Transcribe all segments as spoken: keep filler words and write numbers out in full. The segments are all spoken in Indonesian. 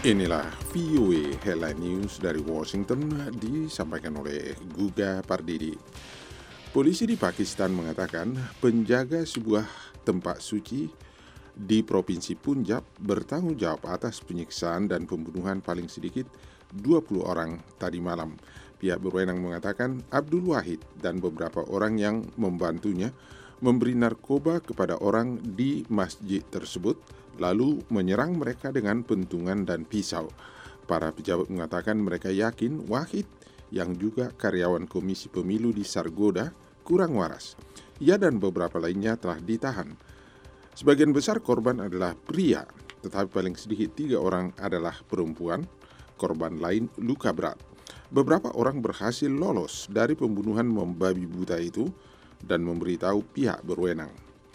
Inilah V O A Headline News dari Washington disampaikan oleh Guga Pardidi. Polisi di Pakistan mengatakan penjaga sebuah tempat suci di Provinsi Punjab bertanggung jawab atas penyiksaan dan pembunuhan paling sedikit dua puluh orang tadi malam. Pihak berwenang mengatakan Abdul Wahid dan beberapa orang yang membantunya memberi narkoba kepada orang di masjid tersebut, lalu menyerang mereka dengan pentungan dan pisau. Para pejabat mengatakan mereka yakin Wahid, yang juga karyawan Komisi Pemilu di Sargodha, kurang waras. Ia dan beberapa lainnya telah ditahan. Sebagian besar korban adalah pria, tetapi paling sedikit tiga orang adalah perempuan. Korban lain luka berat. Beberapa orang berhasil lolos dari pembunuhan membabi buta itu dan memberitahu pihak berwenang.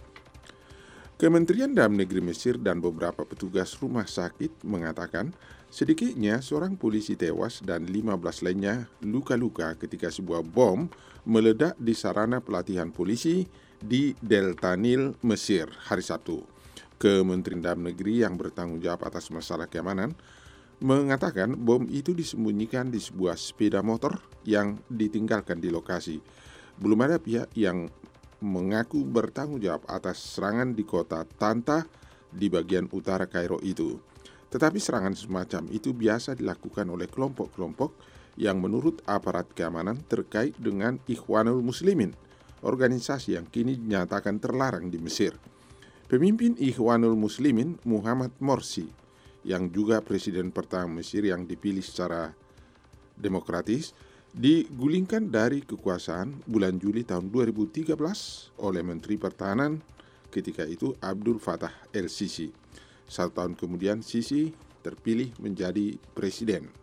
Kementerian Dalam Negeri Mesir dan beberapa petugas rumah sakit mengatakan sedikitnya seorang polisi tewas dan lima belas lainnya luka-luka ketika sebuah bom meledak di sarana pelatihan polisi di Delta Nil, Mesir hari Sabtu. Kementerian Dalam Negeri yang bertanggung jawab atas masalah keamanan mengatakan bom itu disembunyikan di sebuah sepeda motor yang ditinggalkan di lokasi. Belum ada pihak yang mengaku bertanggung jawab atas serangan di kota Tanta di bagian utara Kairo itu. Tetapi serangan semacam itu biasa dilakukan oleh kelompok-kelompok yang menurut aparat keamanan terkait dengan Ikhwanul Muslimin, organisasi yang kini dinyatakan terlarang di Mesir. Pemimpin Ikhwanul Muslimin, Muhammad Morsi, yang juga presiden pertama Mesir yang dipilih secara demokratis, digulingkan dari kekuasaan bulan Juli tahun dua ribu tiga belas oleh Menteri Pertahanan ketika itu Abdul Fattah el-Sisi. Satu tahun kemudian Sisi terpilih menjadi presiden.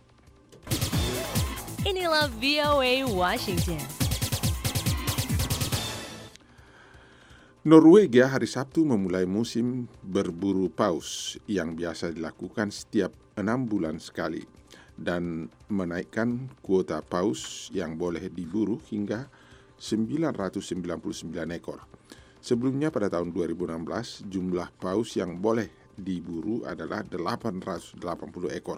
Inilah V O A Washington. Norwegia hari Sabtu memulai musim berburu paus yang biasa dilakukan setiap enam bulan sekali, dan menaikkan kuota paus yang boleh diburu hingga sembilan ratus sembilan puluh sembilan ekor. Sebelumnya pada tahun dua ribu enam belas, jumlah paus yang boleh diburu adalah delapan ratus delapan puluh ekor.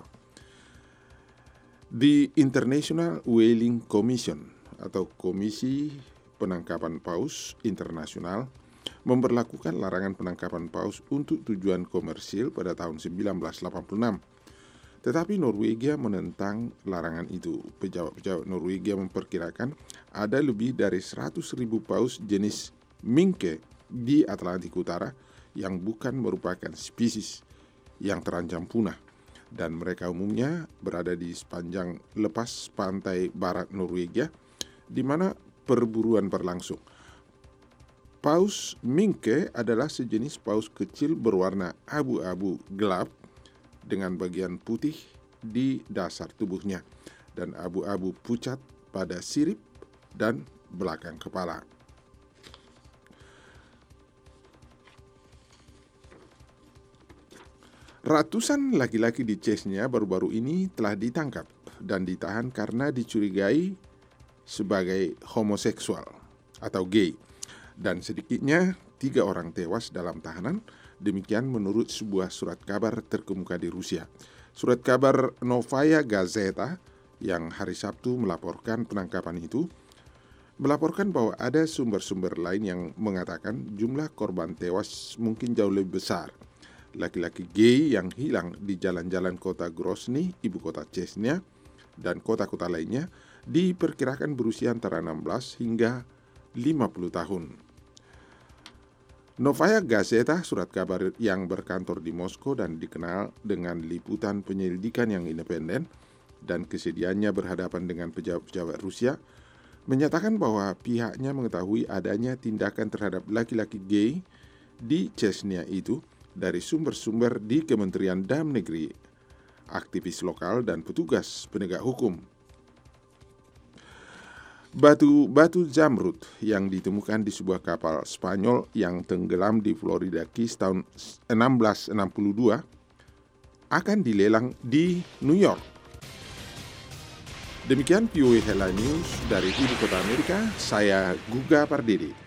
The International Whaling Commission atau Komisi Penangkapan Paus Internasional memberlakukan larangan penangkapan paus untuk tujuan komersil pada tahun seribu sembilan ratus delapan puluh enam. Tetapi Norwegia menentang larangan itu. Pejabat-pejabat Norwegia memperkirakan ada lebih dari seratus ribu paus jenis minke di Atlantik Utara yang bukan merupakan spesies yang terancam punah, dan mereka umumnya berada di sepanjang lepas pantai barat Norwegia di mana perburuan berlangsung. Paus minke adalah sejenis paus kecil berwarna abu-abu gelap dengan bagian putih di dasar tubuhnya dan abu-abu pucat pada sirip dan belakang kepala. Ratusan laki-laki di Chechnya baru-baru ini telah ditangkap dan ditahan karena dicurigai sebagai homoseksual atau gay, dan sedikitnya tiga orang tewas dalam tahanan. Demikian menurut sebuah surat kabar terkemuka di Rusia. Surat kabar Novaya Gazeta yang hari Sabtu melaporkan penangkapan itu melaporkan bahwa ada sumber-sumber lain yang mengatakan jumlah korban tewas mungkin jauh lebih besar. Laki-laki gay yang hilang di jalan-jalan kota Grozny, ibu kota Chechnya, dan kota-kota lainnya diperkirakan berusia antara enam belas hingga lima puluh tahun. Novaya Gazeta, surat kabar yang berkantor di Moskow dan dikenal dengan liputan penyelidikan yang independen dan kesediaannya berhadapan dengan pejabat-pejabat Rusia, menyatakan bahwa pihaknya mengetahui adanya tindakan terhadap laki-laki gay di Chechnya itu dari sumber-sumber di Kementerian Dalam Negeri, aktivis lokal, dan petugas penegak hukum. Batu-batu zamrud yang ditemukan di sebuah kapal Spanyol yang tenggelam di Florida Keys tahun enam belas enam puluh dua akan dilelang di New York. Demikian V O A Headline News dari Ibu Kota Amerika, saya Guga Pardidi.